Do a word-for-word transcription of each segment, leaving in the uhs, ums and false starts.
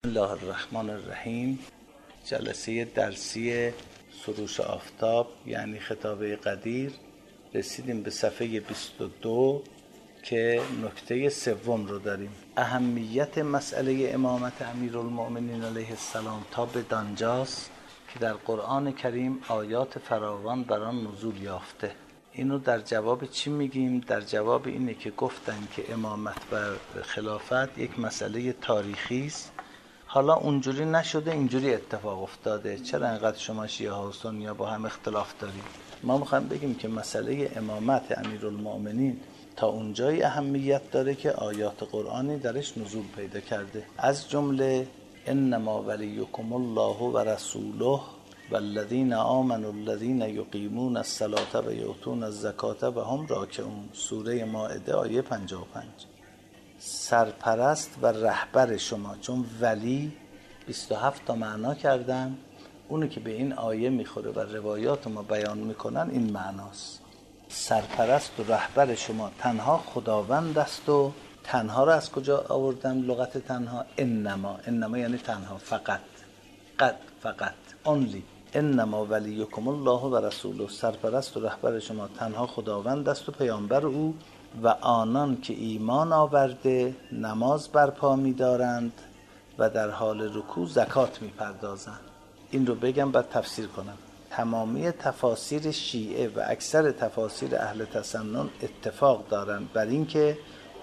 الله الرحمن الرحیم. جلسه درسی سروش آفتاب یعنی خطابه قدیر، رسیدیم به صفحه بیست و دو که نکته سوم رو داریم. اهمیت مسئله امامت امیرالمؤمنین علیه السلام تا به دانجاست که در قرآن کریم آیات فراوان بر آن نزول یافته. اینو در جواب چی میگیم؟ در جواب اینه که گفتن که امامت و خلافت یک مسئله تاریخی است. حالا اونجوری نشده، اینجوری اتفاق افتاده. چرا انقدر شما شیعه ها و سنی ها با هم اختلاف دارید؟ ما میخوایم بگیم که مسئله امامت امیرالمؤمنین تا اونجایی اهمیت داره که آیات قرآنی درش نزول پیدا کرده، از جمله انما ولیکم الله و رسوله والذین آمنوا الذین یقیمون الصلاة و یؤتون الزکاة و هم راکعون. سوره مائده آیه پنجاه و پنج. سرپرست و رهبر شما، چون ولی بیست و هفت تا معنا کردن، اونی که به این آیه میخوره و روایات ما بیان میکنن این معناست. سرپرست و رهبر شما تنها خداوند است. و تنها رو از کجا آوردن؟ لغت تنها انما. انما یعنی تنها، فقط، قد، فقط، only. انما ولیکم الله و رسوله. سرپرست و رهبر شما تنها خداوند است و پیامبر او و آنان که ایمان آورده نماز برپا می‌دارند و در حال رکوع زکات می‌پردازند. این رو بگم بعد تفسیر کنم. تمامی تفاسیر شیعه و اکثر تفاسیر اهل تسنن اتفاق دارند بر این که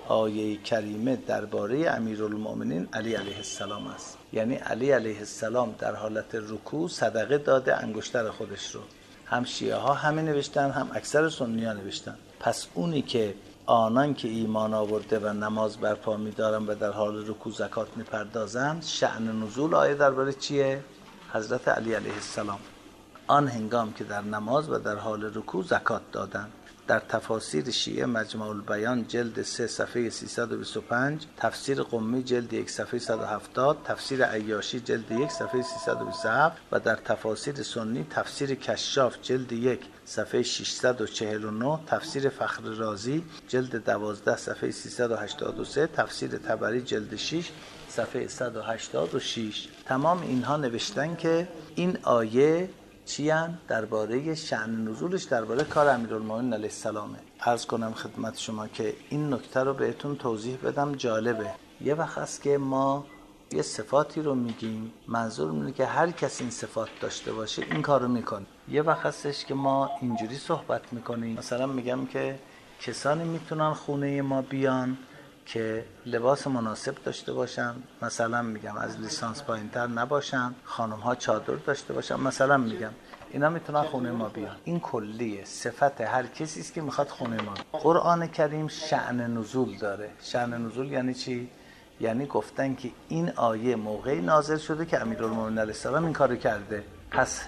آیه کریمه درباره امیرالمؤمنین علی علیه السلام است. یعنی علی علیه السلام در حالت رکوع صدقه داده انگشتر خودش رو. هم شیعه ها همین نوشتن، هم اکثر سنی ها نوشتن. پس اونی که آنان که ایمان آورده و نماز برپا می‌دارند و در حال رکوع زکات می‌پردازند، شأن نزول آیه درباره چیه؟ حضرت علی علیه السلام. آن هنگام که در نماز و در حال رکوع زکات دادند. در تفاسیر شیعه مجمع البیان جلد سه صفحه سیصد و بیست و پنج، تفسیر قمی جلد یک صفحه صد و هفتاد، تفسیر عیاشی جلد یک صفحه سیصد و بیست و هفت و در تفاسیر سنی تفسیر کشاف جلد یک صفحه ششصد و چهل و نه، تفسیر فخر رازی جلد دوازده صفحه سیصد و هشتاد و سه، تفسیر طبری جلد شش صفحه صد و هشتاد و شش. تمام اینها نوشتن که این آیه چیان؟ درباره شأن نزولش درباره کار امیرالمؤمنین علیه السلامه. عرض کنم خدمت شما که این نکته رو بهتون توضیح بدم، جالبه. یه وقت هست که ما یه صفاتی رو میگیم، منظور اینه که هر کس این صفات داشته باشه این کار رو میکنه. یه وقت هستش که ما اینجوری صحبت میکنیم، مثلا میگم که کسانی میتونن خونه ما بیان که لباس مناسب داشته باشن، مثلا میگم از لیسانس پایینتر نباشن، خانم ها چادر داشته باشن، مثلا میگم اینا میتونن خونه ما بیان. این کلیه صفت هر کسی است که میخواد خونه ما. قرآن کریم شأن نزول داره. شأن نزول یعنی چی؟ یعنی گفتن که این آیه موقعی نازل شده که امیرالمؤمنین علیه السلام این کارو کرده. پس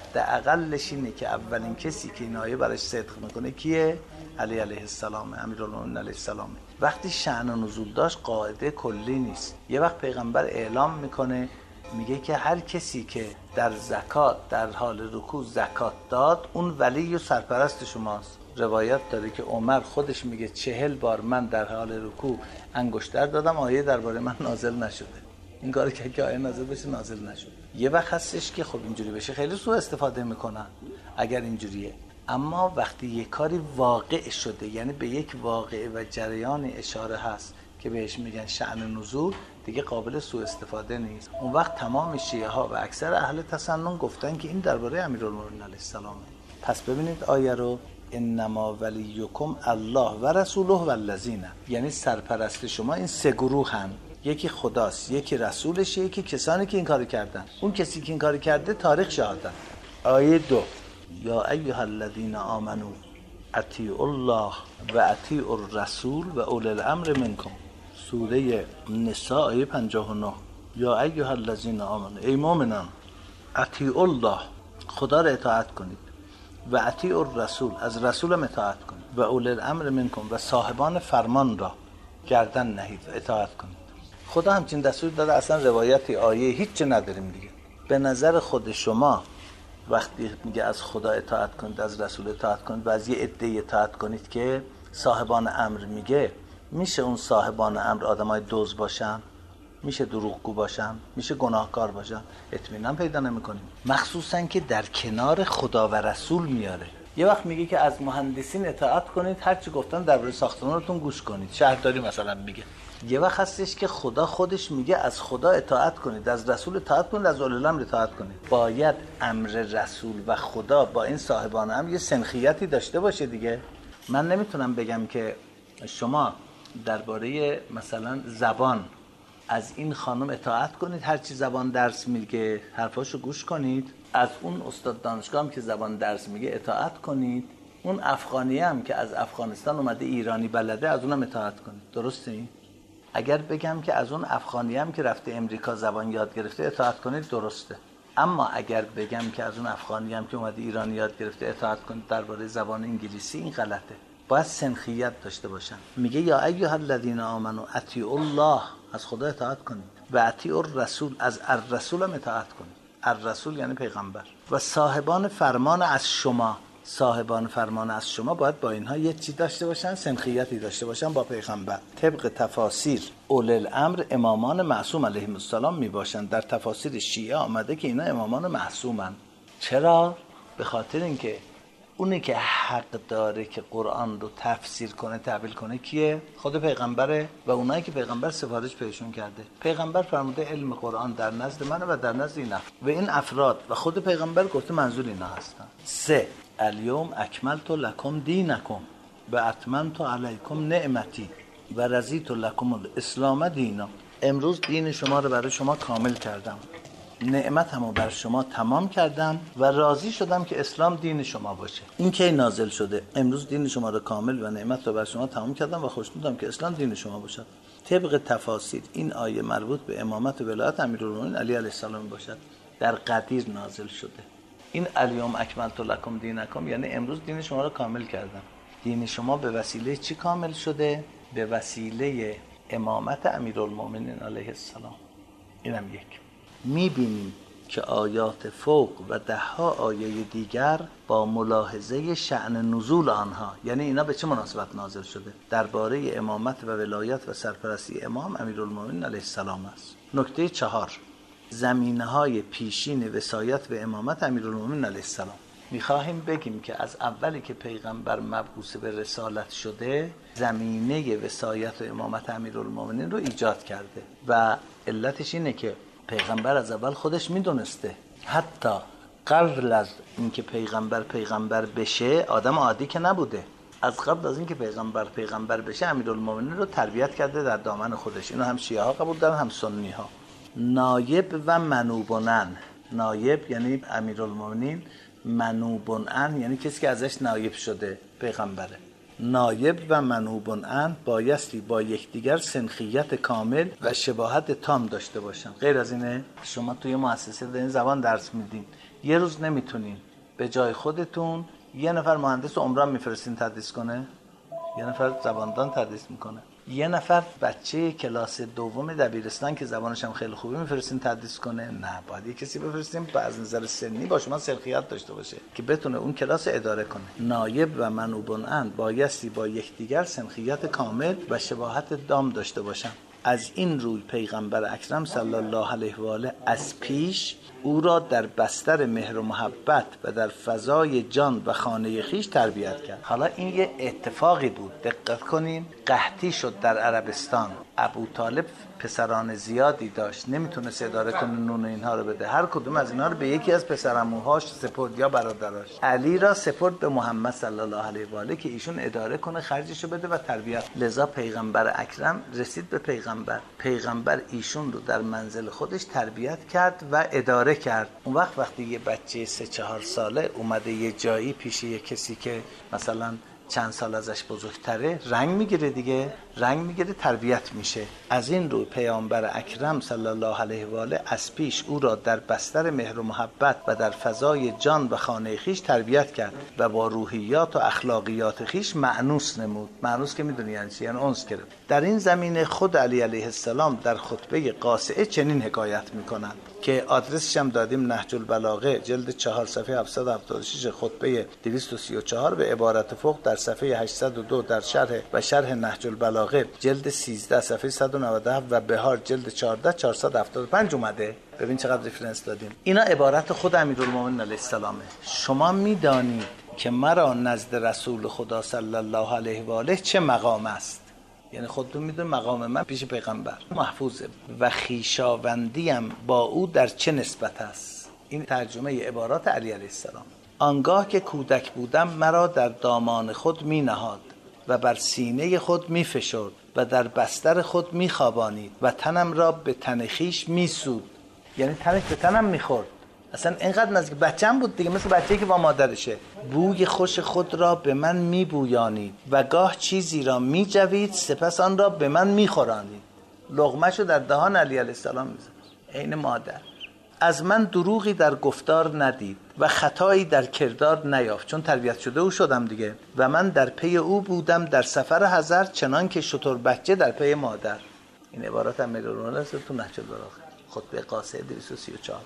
حداقلش اینه که اولین کسی که این آیه براش صدق میکنه کیه؟ علی علیه السلام، امیرالمؤمنین علیه السلام. وقتی شأن و نزول داشت قاعده کلی نیست. یه وقت پیغمبر اعلام میکنه، میگه که هر کسی که در زکات در حال رکوع زکات داد اون ولی و سرپرست شماست. روایت داره که عمر خودش میگه چهل بار من در حال رکوع انگشتر دادم، آیه درباره من نازل نشده. این کاری که که آیه نازل بشه نازل نشد. یه وقت هستش که خب اینجوری بشه خیلی سوء استفاده میکنن اگر اینجوریه. اما وقتی یک کاری واقع شده، یعنی به یک واقعه و جریان اشاره هست که بهش میگن شأن نزول، دیگه قابل سوء استفاده نیست. اون وقت تمام شیعه ها و اکثر اهل تسنن گفتن که این درباره امیرالمؤمنین علیه السلامه. پس ببینید آیه رو، انما ولیکم الله و رسوله والذین، یعنی سرپرست شما این سه گروهن. یکی خداست، یکی رسولشه، یکی کسانی که این کارو کردن. اون کسی که این کارو کرده تاریخ شهادت. آیه دو، یا ایها الذین آمنو اطیعوا الله و اطیعوا الرسول و اولی الامر منکم. سوره نساء آیه پنجاه و نه. یا ایها الذین آمنو، ای مؤمنان، اطیعوا الله، خدا را اطاعت کنید، و اطیعوا الرسول، از رسول هم اطاعت کنید، و اولی الامر منکم، و صاحبان فرمان را گردن نهید و اطاعت کنید. خدا همچین دستور داده. اصلا روایتی آیه هیچ نداریم دیگه. به نظر خود شما وقتی میگه از خدا اطاعت کنید، از رسول اطاعت کنید و از یه عده اطاعت کنید که صاحبان امر میگه، میشه اون صاحبان امر آدمای دوز باشن؟ میشه دروغگو باشم، میشه گناهکار باشم، اطمینان پیدا نمی‌کنیم. مخصوصا که در کنار خدا و رسول میاره. یه وقت میگه که از مهندسین اطاعت کنید، هر چی گفتن درباره ساختمانتون گوش کنید. شهرداری مثلا میگه. یه وقت هستش که خدا خودش میگه از خدا اطاعت کنید، از رسول اطاعت کنید، از اولی الامر اطاعت کنید. باید امر رسول و خدا با این صاحبان هم یه سنخیتی داشته باشه دیگه. من نمیتونم بگم که شما درباره مثلا زبان از این خانم اطاعت کنید، هر چی زبان درس میگه حرفاشو گوش کنید، از اون استاد دانشگاه هم که زبان درس میگه اطاعت کنید، اون افغانی هم که از افغانستان اومده ایرانی بلده از اونم اطاعت کنید. درسته این؟ اگر بگم که از اون افغانی هم که رفته امریکا زبان یاد گرفته اطاعت کنید، درسته. اما اگر بگم که از اون افغانی هم که اومده ایرانی یاد گرفته اطاعت کنید درباره زبان انگلیسی، این غلطه. باید سنخیت داشته باشن. میگه یا ایها الذین آمنوا اطیعوا الله، از خدا اطاعت کنید، و اطیعوا الرسول، از الرسول هم اطاعت کنید. الرسول یعنی پیغمبر. و صاحبان فرمان از شما، صاحبان فرمان از شما باید با اینها یه چی داشته باشن، سنخیتی داشته باشن با پیغمبر. طبق تفاسیر اولي الامر امامان معصوم علیهم السلام می باشن. در تفاسیر شیعه آمده که اینا امامان معصومن. چرا؟ به خاطر اینکه اونی که حق داره که قرآن رو تفسیر کنه، تعبیل کنه کیه؟ خود پیغمبره و اونایی که پیغمبر سفارش بهشون کرده. پیغمبر فرموده علم قرآن در نزد منه و در نزد این افراد، و این افراد و خود پیغمبر گفته منظور اینا هستن. سه، الیوم اکملت لکم دینکم و اتممت علیکم نعمتی و رضیت لکم الاسلام دینا. امروز دین شما رو برای شما کامل کردم، نعمتمو بر شما تمام کردم و راضی شدم که اسلام دین شما باشه. این کی نازل شده؟ امروز دین شما رو کامل و نعمت رو بر شما تمام کردم و خوشنودم که اسلام دین شما باشه. طبق تفاسیر این آیه مربوط به امامت و ولایت امیرالمومنین علی علیه السلام باشد. در قدیر نازل شده. این الیوم اکملت لکم دینکم یعنی امروز دین شما رو کامل کردم. دین شما به وسیله چی کامل شده؟ به وسیله امامت امیرالمومنین علیه السلام. اینم یک. میبینیم که آیات فوق و ده ها آیه دیگر با ملاحظه شأن نزول آنها، یعنی اینا به چه مناسبت نازل شده، درباره امامت و ولایت و سرپرستی امام امیرالمومنین علیه السلام است. نکته چهار، زمینه‌های پیشین وصایت و امامت امیرالمومنین علیه السلام. میخواهیم بگیم که از اولی که پیغمبر مبعوث به رسالت شده زمینه وصایت و امامت امیرالمومنین رو ایجاد کرده و علتش اینه که پیغمبر از اول خودش میدونسته، حتی قبل از اینکه پیغمبر پیغمبر بشه آدم عادی که نبوده، از قبل از اینکه پیغمبر پیغمبر بشه امیرالمومنین رو تربیت کرده در دامن خودش. اینو هم شیعه ها قبول دارن هم سنی ها. نایب و منوبنن، نایب یعنی امیرالمومنین، منوبنن یعنی کسی که ازش نایب شده پیغمبره. نایب و منوبن بایستی با یکدیگر سنخیت کامل و شباهت تام داشته باشن. غیر از اینه شما توی مؤسسه دارین زبان درس میدین، یه روز نمیتونین به جای خودتون یه نفر مهندس عمران میفرستین تدریس کنه، یه نفر زباندان تدریس میکنه، یه نفر بچه کلاس دوم دبیرستان که زبانش هم خیلی خوبه میفرستین تدریس کنه؟ نه، باید یه کسی بفرستیم با از نظر سنی با شما سنخیت داشته باشه که بتونه اون کلاس اداره کنه. نایب و منوبن بایستی با یکدیگر سنخیت کامل و شباهت دام داشته باشن. از این روی پیغمبر اکرم صلی الله علیه و آله از پیش او را در بستر مهر و محبت و در فضای جان و خانه خیش تربیت کرد. حالا این یه اتفاقی بود، دقت کنین. قحطی شد در عربستان، ابو طالب پسران زیادی داشت، نمیتونست اداره کنه نون اینها رو بده، هر کدوم از اینها رو به یکی از پسرعموهاش سپرد یا برادراش. علی را سپرد به محمد صلی الله علیه و آله که ایشون اداره کنه، خرجشو بده و تربیت. لذا پیغمبر اکرم رسید به پیغمبر، پیغمبر ایشون رو در منزل خودش تربیت کرد و اداره کرد. اون وقت وقتی یه بچه سه چهار ساله اومده یه جایی پیش یه کسی که مثلا چند سال ازش بزرگتره، رنگ میگیره دیگه، رنگ میگیره، تربیت میشه. از این رو پیامبر اکرم صلی الله علیه و آله از پیش او را در بستر مهر و محبت و در فضای جان و خانه خیش تربیت کرد و با روحیات و اخلاقیات خیش مأنوس نمود. مأنوس که میدونی یعنی چی؟ یعنی انس گرفت. در این زمینه خود علی علیه السلام در خطبه قاصعه چنین حکایت میکنند که آدرسش هم دادیم، نهج البلاغه جلد چهار صفحه هفتصد و هفتاد و شش، خطبه دویست و سی و چهار، به عبارت فوق در صفحه هشتصد و دو در شرح و شرح نهج البلاغه جلد سیزده صفحه صد و نود و هفت و بهار جلد چهارده چهارصد و هفتاد و پنج اومده. ببین چقدر رفرنس دادیم. اینا عبارت خود امیرالمومنین علیه السلامه. شما میدانید که مرا نزد رسول خدا صلی الله علیه و آله چه مقام است. یعنی خودتون میدونید مقام من پیش پیغمبر محفوظه و خویشاوندیم با او در چه نسبت است. این ترجمه عبارات علی علیه السلام. آنگاه که کودک بودم مرا در دامان خود می نهاد و بر سینه خود می فشرد و در بستر خود می خوابانید و تنم را به تن خویش می سود. یعنی تنش به تنم می خورد. اصلا اینقدر نزدیک بچه‌م بود دیگه، مثل بچه‌ای که با مادرشه. بوی خوش خود را به من می بویانید و گاه چیزی را می جوید سپس آن را به من می خورانید. لقمه‌شو در دهان علی علیه السلام می زد. عین مادر. از من دروغی در گفتار ندید و خطایی در کردار نیافت، چون تربیت شده او شدم دیگه. و من در پی او بودم در سفر حضر چنان که شتر بچه در پی مادر. این عبارات امیرالمومنین است تو نهج البلاغه خطبه قاصده دویست و سی و چهار.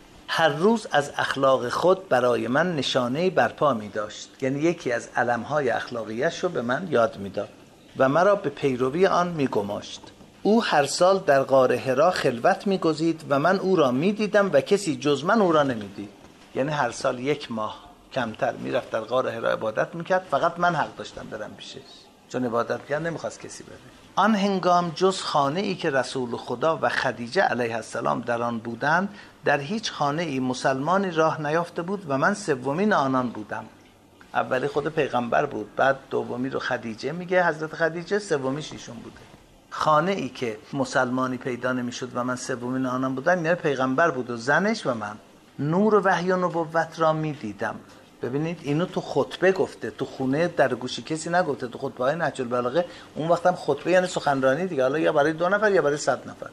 هر روز از اخلاق خود برای من نشانه برپا می داشت، یعنی یکی از علمهای اخلاقیش رو به من یاد می داد و مرا به پیروی آن می گماشت. او هر سال در غار حرا خلوت می گزید و من او را می دیدم و کسی جز من او را نمی دید. یعنی هر سال یک ماه کمتر می رفت در غار حرا عبادت می کرد، فقط من حق داشتم برم پیشش، چون عبادت کرد نمیخواست کسی بره. آن هنگام جز خانه ای که رسول خدا و خدیجه علیه السلام در آن بودند در هیچ خانه ای مسلمانی راه نیافته بود و من سومین آنان بودم. اولی خود پیغمبر بود، بعد دومی رو خدیجه میگه، حضرت خدیجه، سومیش ایشون بوده. خانه ای که مسلمانی پیدا نمیشد و من سومین آنان بودم یعنی پیغمبر بود و زنش و من. نور و وحی و نبوت را میدیدم. ببینید اینو تو خطبه گفته، تو خونه در گوشی کسی نگفته. تو خطبه های نهج البلاغه اون وقت هم خطبه یعنی سخنرانی دیگه، حالا یا برای دو نفر یا برای صد نفر.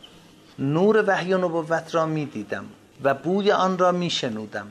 نور وحی و نبوت را می دیدم و بوی آن را می شنودم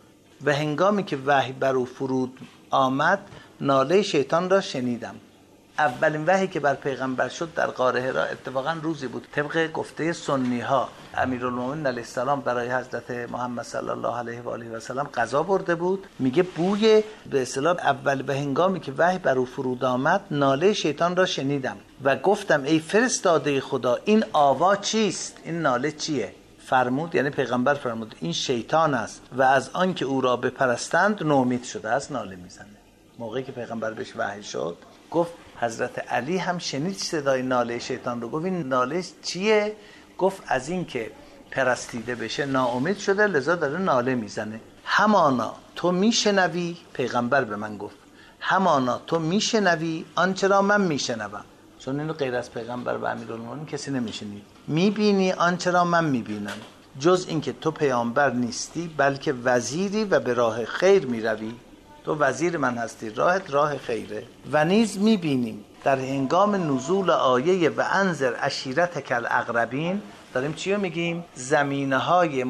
و هنگامی که وحی بر او فرود آمد ناله شیطان را شنیدم. اولین وحی که بر پیغمبر شد در غار حرا اتفاقا روزی بود. طبق گفته سنی ها امیرالمومنین علیه السلام برای حضرت محمد صلی الله علیه و آله و سلم غذا برده بود. میگه بوی به اصطلاح اول به هنگامی که وحی بر او فرود آمد ناله شیطان را شنیدم و گفتم ای فرستاده خدا این آوا چیست؟ این ناله چیه؟ فرمود، یعنی پیغمبر فرمود این شیطان است و از آن که او را بپرستند نومید شده است ناله میزنه. موقعی که پیغمبر بهش وحی شد گفت حضرت علی هم شنید صدای ناله شیطان رو. گفت این ناله چیه؟ گفت از این که پرستیده بشه ناامید شده لذا داره ناله میزنه. همانا تو میشنوی، پیغمبر به من گفت همانا تو میشنوی آنچه را من میشنوم، چون اینو غیر از پیغمبر و امیرالمومنین کسی نمیشنید. میبینی آنچه را من میبینم جز این که تو پیامبر نیستی بلکه وزیری و به راه خیر میروی. تو وزیر من هستی، راهت راه خیره. و نیز میبینیم در هنگام نزول آیه و انذر عشیرتک الاقربین، داریم چی رو میگیم؟ زمینه های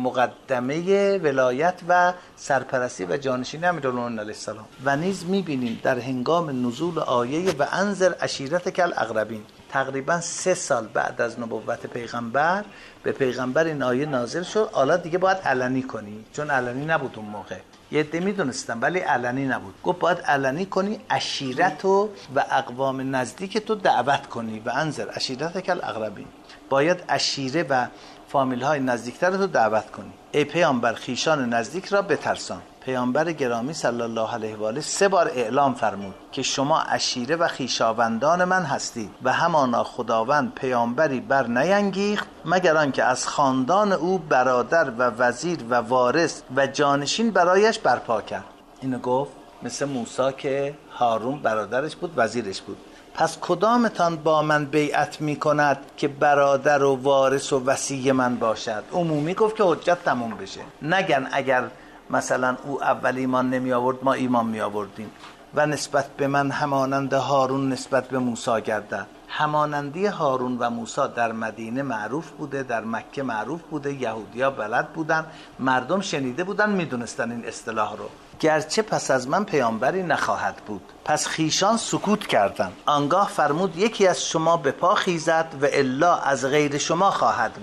مقدمه ولایت و سرپرستی و جانشینی امیرالمومنین علیه السلام. و نیز میبینیم در هنگام نزول آیه و انذر عشیرتک الاقربین، تقریبا سه سال بعد از نبوت پیغمبر به پیغمبر این آیه نازل شد. حالا دیگه باید علنی کنی، چون علنی نبود اون موقع. یه عده میدونستن ولی علنی نبود. گفت باید علنی کنی، عشیرت و اقوام نزدیک تو دعوت کنی. و انذر عشیرتک الاقربین، باید عشیره و فامیل های نزدیکتر رو دعوت کنی. ای پیامبر خیشان نزدیک را بترسان. پیامبر گرامی صلی الله علیه و آله سه بار اعلام فرمود که شما عشیره و خویشاوندان من هستید و همانا خداوند پیامبری بر نینگیخت مگر آنکه از خاندان او برادر و وزیر و وارث و جانشین برایش برپا کرد. اینو گفت مثل موسی که هارون برادرش بود، وزیرش بود. پس کدامتان با من بیعت می کند که برادر و وارث و وصی من باشد؟ عمومی گفت که حجت تموم بشه. نگن اگر مثلا او اول ایمان نمی آورد ما ایمان می آوردیم. و نسبت به من همانند هارون نسبت به موسی گردد. همانندی هارون و موسی در مدینه معروف بوده، در مکه معروف بوده، یهودیا بلد بودن، مردم شنیده بودن، میدونستن این اصطلاح رو. گرچه پس از من پیامبری نخواهد بود. پس خیشان سکوت کردند. آنگاه فرمود یکی از شما به پا خیزد و الا از غیر شما خواهد بود.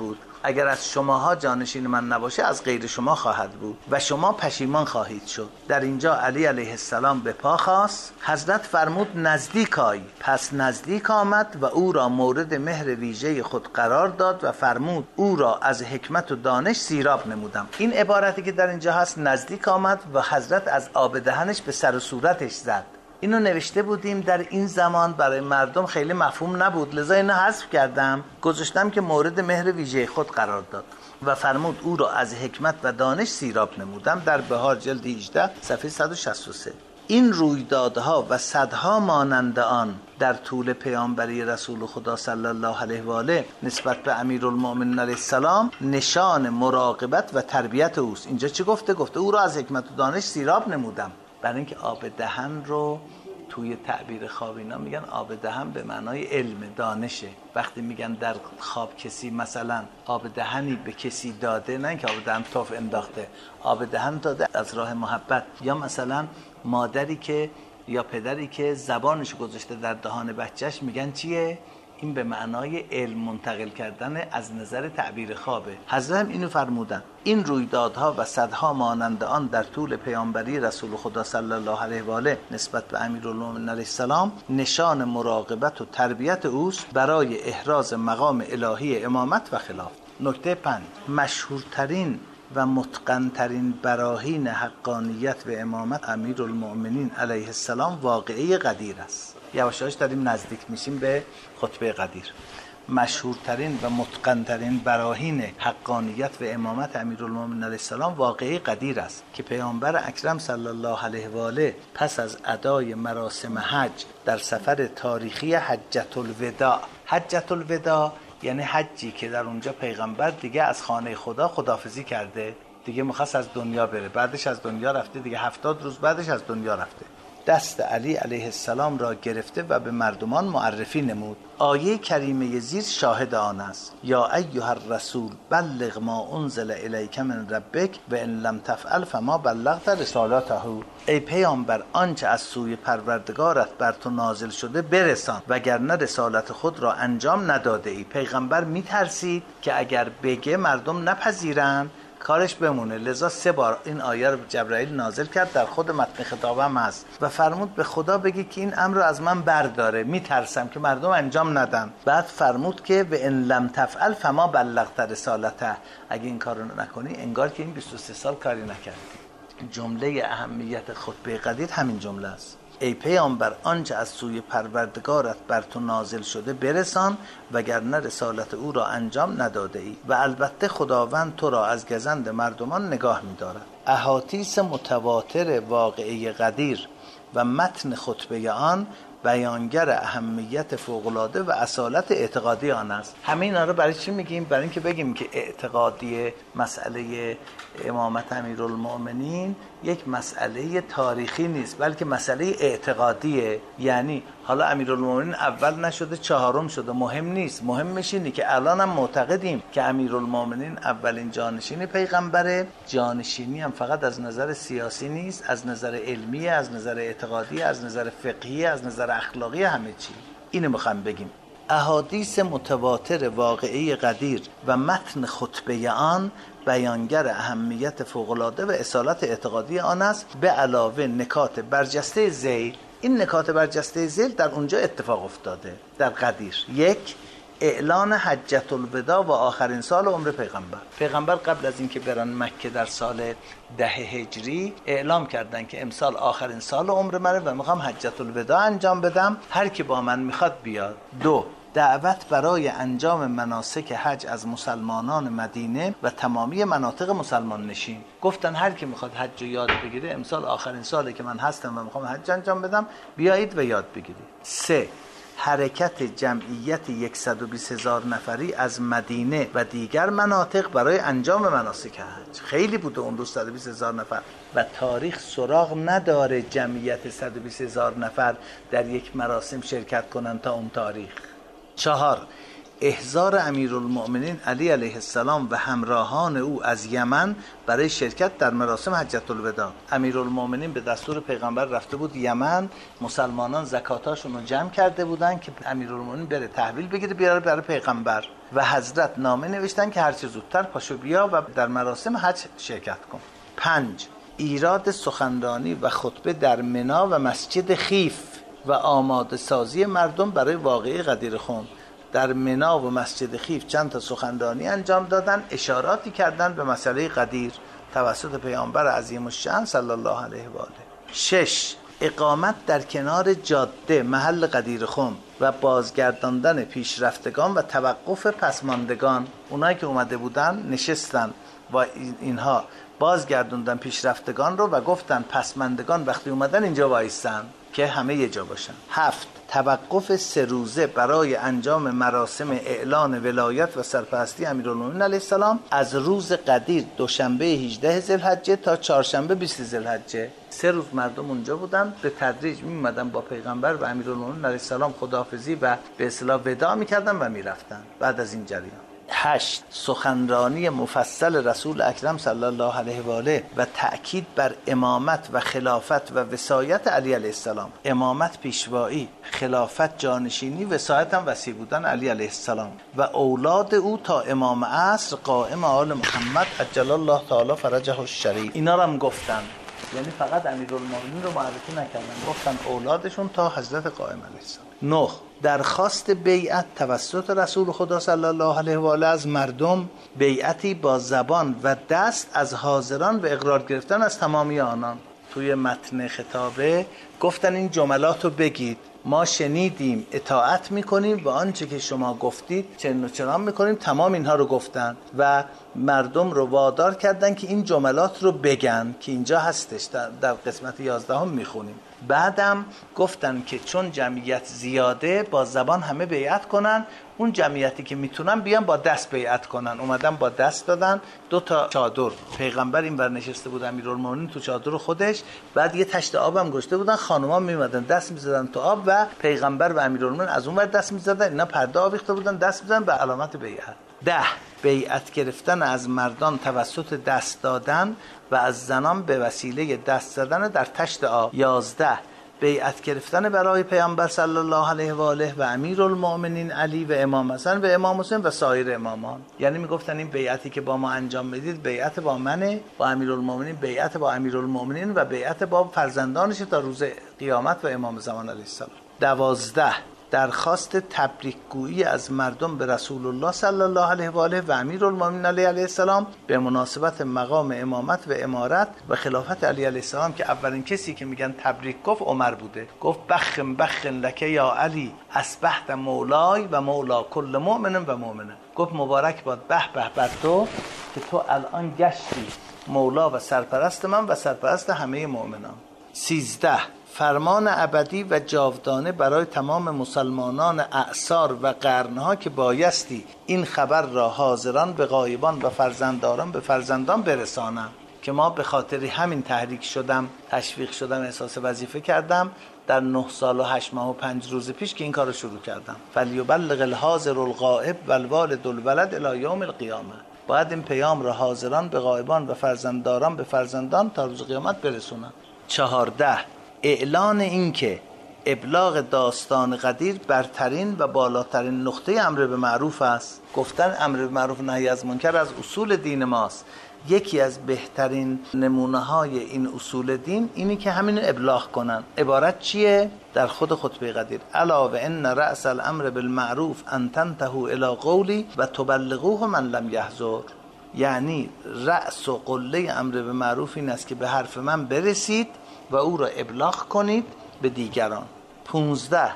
اگر از شماها جانشین من نباشه از غیر شما خواهد بود و شما پشیمان خواهید شد. در اینجا علی علیه السلام به پا خاست. حضرت فرمود نزدیک آی. پس نزدیک آمد و او را مورد مهر ویژه خود قرار داد و فرمود او را از حکمت و دانش سیراب نمودم. این عبارتی که در اینجا هست نزدیک آمد و حضرت از آب دهنش به سر و صورتش زد. اینو نوشته بودیم در این زمان برای مردم خیلی مفهوم نبود، لذا اینو حذف کردم، گذاشتم که مورد مهر ویژه خود قرار داد و فرمود او را از حکمت و دانش سیراب نمودم. در بهار جلد هجده صفحه صد و شصت و سه. این رویدادها و صدها مانند آن در طول پیامبری رسول خدا صلی الله علیه و آله نسبت به امیرالمؤمنین علیه السلام نشان مراقبت و تربیت اوست. اینجا چی گفته؟ گفته او را از حکمت و دانش سیراب نمودم. برای اینکه آب دهن رو توی تعبیر خواب اینا میگن آب دهن به معنای علم، دانشه. وقتی میگن در خواب کسی مثلا آب دهنی به کسی داده، نه اینکه آب دهن توف انداخته، آب دهن داده از راه محبت، یا مثلا مادری که یا پدری که زبانش گذاشته در دهان بچهش، میگن چیه؟ این به معنای علم منتقل کردن از نظر تعبیر خوابه. حضرت هم اینو فرمودن. این رویدادها و صدها مانند آن در طول پیامبری رسول خدا صلی الله علیه و آله نسبت به امیرالمؤمنین علیه السلام نشان مراقبت و تربیت اوست برای احراز مقام الهی امامت و خلافت. نکته پنج، مشهورترین و متقنترین براهین حقانیت و امامت امیرالمؤمنین علیه السلام واقعه قدیر است. یواش یواش داریم نزدیک میشیم به خطبه قدیر. مشهورترین و متقنترین براهین حقانیت و امامت امیرالمؤمنین علیه السلام واقعه قدیر است که پیامبر اکرم صلی الله علیه و آله پس از ادای مراسم حج در سفر تاریخی حجة الوداع، حجة الوداع یعنی حجی که در اونجا پیغمبر دیگه از خانه خدا خداحافظی کرده، دیگه میخواست از دنیا بره، بعدش از دنیا رفته، دیگه هفتاد روز بعدش از دنیا رفته، دست علی علیه السلام را گرفته و به مردمان معرفی نمود. آیه کریمه زیر شاهد آن است. یا ایها الرسول بلغ ما انزل الیک من ربک و ان لم تفعل فما بلغت رسالته. ای پیامبر آنچه از سوی پروردگارت بر تو نازل شده برسان وگرنه رسالت خود را انجام نداده ای. پیغمبر میترسید که اگر بگه مردم نپذیرن کارش بمونه، لذا سه بار این آیه رو جبرائیل نازل کرد، در خود متن خطابم هست و فرمود به خدا بگی که این امر رو از من برداره، میترسم که مردم انجام ندن. بعد فرمود که و ان لم تفعل فما بلغت رسالته، اگه این کارو نکنی انگار که این بیست و سه سال کاری نکردی. جمله اهمیت خطبه قدیر همین جمله است. ای پیامبر آنچه از سوی پروردگارت بر تو نازل شده برسان وگرنه رسالت او را انجام نداده ای و البته خداوند تو را از گزند مردمان نگاه می‌دارد. احادیث متواتر واقعه قدیر و متن خطبه آن بیانگر اهمیت فوق‌العاده و اصالت اعتقادی آن است. همه اینا رو برای چی میگیم؟ برای اینکه بگیم که اعتقادی مسئله امامت امیرالمؤمنین یک مسئله تاریخی نیست، بلکه مسئله اعتقادیه. یعنی حالا امیرالمؤمنین اول نشده چهارم شده، مهم نیست، مهمش اینه که الان هم معتقدیم که امیرالمؤمنین اولین جانشین پیغمبره. جانشینی هم فقط از نظر سیاسی نیست، از نظر علمی، از نظر اعتقادی، از نظر فقهی، از نظر اخلاقی، همه چی. اینو میخوام بگیم. احادیث متواتر واقعی قدیر و متن خطبه آن بیانگر اهمیت فوق‌العاده و اصالت اعتقادی آن است، به علاوه نکات برجسته ذیل. این نکات برجسته ذیل در اونجا اتفاق افتاده در قدیر. یک، اعلان حجة الوداع و آخرین سال عمر پیغمبر. پیغمبر قبل از اینکه برن مکه در سال ده هجری اعلام کردن که امسال آخرین سال عمر منه و میخوام حجة الوداع انجام بدم، هر کی با من میخواد بیاد. دو، دعوت برای انجام مناسک حج از مسلمانان مدینه و تمامی مناطق مسلمان نشین. گفتن هر کی میخواد حج رو یاد بگیره، امسال آخرین ساله که من هستم و میخوام حج انجام بدم، بیایید و یاد بگیرید. سه، حرکت جمعیت صد و بیست هزار نفری از مدینه و دیگر مناطق برای انجام مناسک حج. خیلی بوده اون روز صد و بیست هزار نفر و تاریخ سراغ نداره جمعیت صد و بیست هزار نفر در یک مراسم شرکت کنن تا اون تاریخ. چهار، احضار امیرالمؤمنین علی علیه السلام و همراهان او از یمن برای شرکت در مراسم حجة الوداع. امیرالمؤمنین به دستور پیغمبر رفته بود یمن، مسلمانان زکاتاشون رو جمع کرده بودن که امیرالمؤمنین بره تحویل بگیره بیاره برای پیغمبر و حضرت نامه نوشتن که هرچه زودتر پاشو بیا و در مراسم حج شرکت کن. پنج، ایراد سخنرانی و خطبه در منی و مسجد خیف و آماده سازی مردم برای واقعه غدیر خم. در منی و مسجد خیف چند تا سخنرانی انجام دادن، اشاراتی کردن به مسئله غدیر توسط پیامبر عظیم الشأن صلی الله علیه و آله. شش، اقامت در کنار جاده محل غدیر خم و بازگرداندن پیشرفتگان و توقف پسماندگان. اونایی که اومده بودن نشستن و اینها بازگردوندن پیشرفتگان رو و گفتن پسماندگان وقتی اومدن اینجا وایسن که همه یه جا باشن. هفت، توقف سه روزه برای انجام مراسم اعلان ولایت و سرپرستی امیرالمومنین علیه السلام از روز قدیر دوشنبه هجدهم ذوالحجه تا چهارشنبه بیستم ذوالحجه. سه روز مردم اونجا بودن، به تدریج میومدن با پیغمبر و امیرالمومنین علیه السلام خداحافظی و به اصطلاح وداع میکردن و میرفتن. بعد از این جریان هشت، سخنرانی مفصل رسول اکرم صلی الله علیه و آله و تأکید بر امامت و خلافت و وصایت علی علیه السلام. امامت پیشوایی، خلافت جانشینی، وصایت هم وصی بودن علی علیه السلام و اولاد او تا امام عصر قائم آل محمد عجل الله تعالی فرجه الشریف. اینا رو هم گفتن، یعنی فقط امیرالمومنین رو معرفی نکردن، گفتن اولادشون تا حضرت قائم علیه السلام. نه، درخواست بیعت توسط رسول خدا صلی الله علیه و آله از مردم، بیعتی با زبان و دست از حاضران و اقرار گرفتن از تمامی آنان. توی متن خطابه گفتن این جملات رو بگید، ما شنیدیم، اطاعت میکنیم و آنچه که شما گفتید چنین و چنان میکنیم. تمام اینها رو گفتن و مردم رو وادار کردن که این جملات رو بگن که اینجا هستش، در قسمت یازدهم میخونیم. بعدم گفتن که چون جمعیت زیاده با زبان همه بیعت کنن، اون جمعیتی که میتونن بیان با دست بیعت کنن. اومدن با دست دادن، دو تا چادر، پیغمبر این ور نشسته بود امیرالمومنین تو چادر خودش، بعد یه تشت آب هم گذاشته بودن، خانوما میومدن دست میزدن تو آب و پیغمبر و امیرالمومنین از اون ور دست میزدن، اینا پرده آویخته بودن دست میزدن به علامت بیعت. ده، بیعت گرفتن از مردان توسط دست دادن و از زنان به وسیله دست زدن در تشت آب. یازده، بیعت گرفتن برای پیامبر صلی الله علیه و آله و امیرالمؤمنین علی و امام حسن و امام حسین و سایر امامان. یعنی میگفتن این بیعتی که با ما انجام میدید بیعت با منه، با امیرالمؤمنین بیعت با امیرالمؤمنین و بیعت با فرزندانش تا روز قیامت و امام زمان علیه السلام. دوازده، درخواست تبریکگویی از مردم به رسول الله صلی الله علیه و آله و امیرالمومنین علی علیه السلام به مناسبت مقام امامت و امارت و خلافت علی علیه السلام که اولین کسی که میگن تبریک گفت عمر بوده. گفت بخن بخن لکه یا علی اصبحت مولای و مولا کل مؤمن و مؤمنه. گفت مبارک باد به به بر تو که تو الان گشتی مولا و سرپرست من و سرپرست همه مؤمنان. سیزده، فرمان ابدی و جاودانه برای تمام مسلمانان اعصار و قرنها که بایستی این خبر را حاضران به غایبان و فرزندداران به فرزندان برسانم، که ما به خاطر همین تحریک شدم، تشویق شدم، احساس وظیفه کردم در نه سال و هشت ماه و پنج روز پیش که این کار رو شروع کردم. فلیبلغ الحاضر الغائب و الوالد الولد الی یوم القیامه. باید این پیام را حاضران به غایبان و فرزندداران به فرزندان تا روز قیامت برسونن. چهارده، اعلان این که ابلاغ داستان غدیر برترین و بالاترین نقطه امر به معروف است. گفتن امر به معروف نهی از منکر از اصول دین ماست. یکی از بهترین نمونه های این اصول دین اینی که همینو ابلاغ کنن. عبارت چیه؟ در خود خطبه غدیر: الا و ان رأس الامر بالمعروف ان تنتهوا الی قولی و تبلغوه من لم یحضر. یعنی رأس و قله امر به معروف این است که به حرف من برسید و او را ابلاغ کنید به دیگران. پونزده،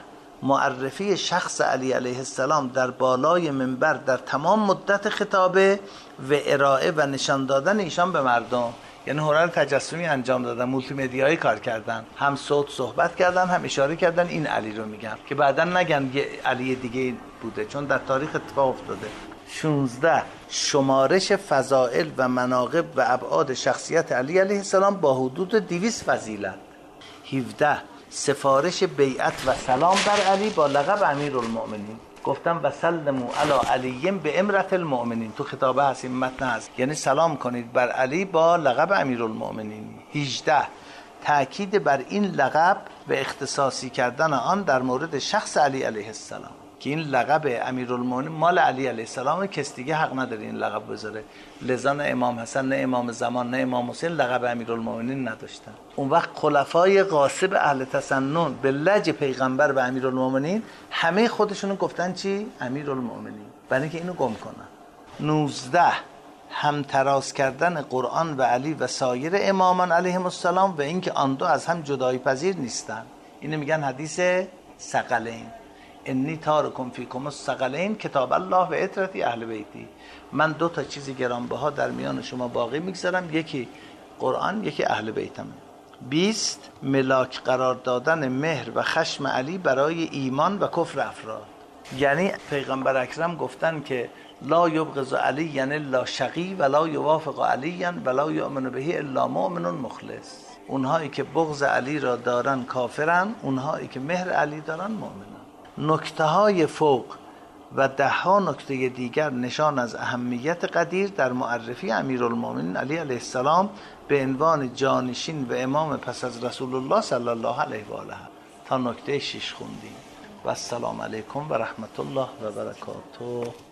معرفی شخص علی علیه السلام در بالای منبر در تمام مدت خطابه و ارائه و نشان دادن ایشان به مردم. یعنی هنر تجسمی انجام دادن، مولتی مدیایی کار کردن، هم صوت صحبت کردن، هم اشاره کردن این علی رو میگن که بعداً نگن یه علی دیگه بوده، چون در تاریخ اتفاق افتاده. شانزده، شمارش فضائل و مناقب و ابعاد شخصیت علی علیه السلام با حدود دویست فضیلت. هفده، سفارش بیعت و سلام بر علی با لقب امیرالمؤمنین. گفتم و سلموا علی علی به امرت المؤمنین، تو خطابه هست، این متن هست، یعنی سلام کنید بر علی با لقب امیرالمؤمنین. هجده تأکید بر این لقب و اختصاصی کردن آن در مورد شخص علی علیه السلام، که این لقب امیرالمؤمنین مال علی علیه السلام، کس دیگه حق نداره این لقب بذاره. لذا نه امام حسن نه امام زمان نه امام حسین لقب امیرالمؤمنین نداشتن. اون وقت خلفای غاصب اهل تسنن به لج پیغمبر به امیرالمؤمنین همه خودشونو گفتن چی؟ امیرالمؤمنین، برای اینکه اینو گم کنن. نوزده همتراز کردن قرآن و علی و سایر امامان علیهم السلام و اینکه آن دو از هم جدایی پذیر نیستن. اینو میگن حدیث ثقلین، انی تارکم فیکم الثقلین کتاب الله و عترتی اهل بیتی. من دو تا چیز گرانبها در میان شما باقی میگذارم، یکی قرآن یکی اهل بیتم. بیست ملاک قرار دادن مهر و خشم علی برای ایمان و کفر افراد. یعنی پیغمبر اکرم گفتن که لا یبغض علی یعنی لا شقی و لا یوافق علی و لا یؤمن به الا مؤمن مخلص. اونهایی که بغض علی را دارن کافرن، اونهایی که مهر علی دارن مؤمنن. نکته های فوق و ده ها نکته دیگر نشان از اهمیت قدیر در معرفی امیرالمؤمنین علی علیه السلام به عنوان جانشین و امام پس از رسول الله صلی الله علیه و آله. تا نکته شش خوندیم. و السلام علیکم و رحمت الله و برکاته.